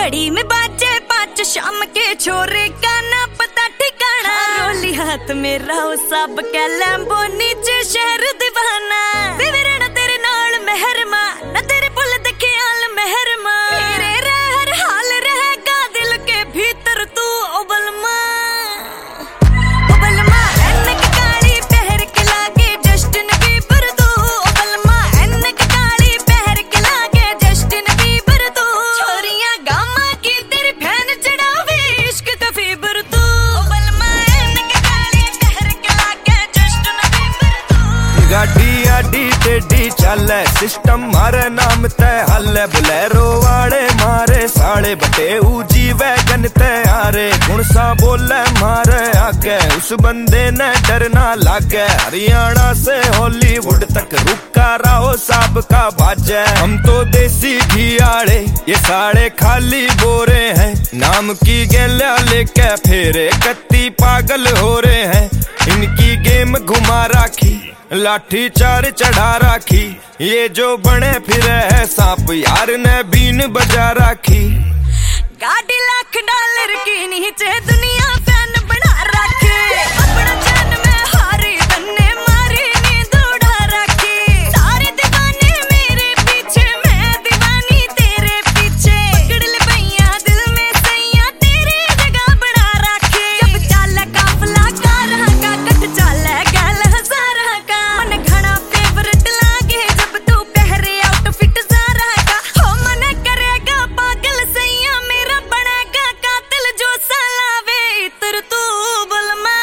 घड़ी में बाजे 5 शाम के छोरे का ना पता ठिकाना। रोली हाथ मेरा वो सब के लैम्बो नीचे शहर दीवाना। विवरण तेरे नाल मेहरमा ना तेरे पुल देखे आल मेहरमा। मेरे हर हाल रहेगा दिल के भीतर तू ओबलमा। ओबलमा एनक काली पहर के लागे जस्टिन बीबर तू। ओबलमा एनक काली पहर के लागे जस्टिन बीबर तू। छोरियां गामा की तेरी फैन चढ़ावे इश्क का फीबर तू। ओबलमा एनक काली पहर के लागे जस्टिन बीबर तू। गाड़ी आडी टेडी चले सिस्टम मारे नाम ते हल्ले। बुलेरो वाले मारे साड़े बटे ऊजी वैगन ते आरे। गुण सा बोले मारे आगे उस बंदे ने डरना लागे। हरियाणा से हॉलीवुड तक रुका रहो साहब का बाजे। हम तो देसी घी आड़े ये साड़े खाली बोरे हैं। नाम की गेला लेके फेरे कत्ती पागल हो रहे हैं। इनकी गेम घुमा राखी लाठी चार चढ़ा राखी। ये जो बने फिरे है सांप यार ने बीन बजा राखी। गाड़ी $1,00,000 की नीचे दुनिया फैन बना रखे। अपना जान में हारी तन्ने मारी नींद उड़ा रखी। सारे दीवाने मेरे पीछे मैं दीवानी तेरे पीछे। पकड़ ले भैया दिल में सैया तेरी जगह बना रखे। जब चाले काफला कारहा का कट चाले गैल हजारा का। मन घना फेवरेट लागे जब तू पहरे आउटफिट ज़ारा का। हो मन करेगा पागल सैया मेरा बनेगा कातिल जो सलावे इतर तू। बलमा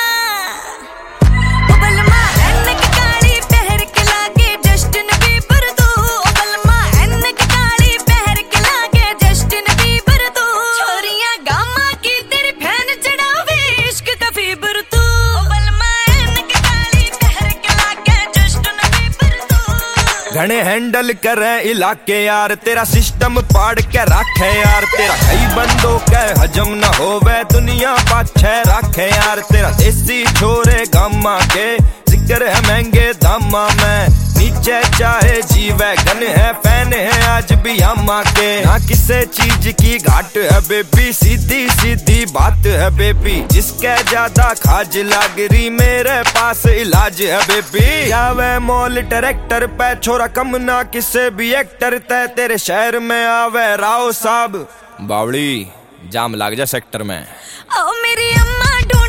बलमा एनक काली पहर के लागे जस्टिन बीबर तू। बलमा एनक काली पहर के लागे जस्टिन बीबर तू। छोरियां गामा की तेरी फैन चढ़ावे इश्क का फीबर तू। बलमा एनक काली पहर के लागे जस्टिन बीबर तू। घने हैंडल करे इलाके यार तेरा सिस्टम पाड़ के रखे यार। तेरा कई बंदों के हजम न होवे दुनिया पाछे रखे यार। तेरा देसी छोरे गामा के जिक्र है महंगे दामा में। नीचे चाहे जी वैगन है फैन है आज भी अम्मा के। ना किसे चीज की घाट है बेबी सीधी सीधी बात है बेबी। जिसके ज्यादा खाज लाग रही मेरे पास इलाज है बेबी। जावे मॉल ट्रैक्टर पे छोरा कम ना किसे भी एक्टर ते। तेरे शहर में आवे राव साहब बावड़ी जाम लाग जा सेक्टर में। ओ मेरी अम्मा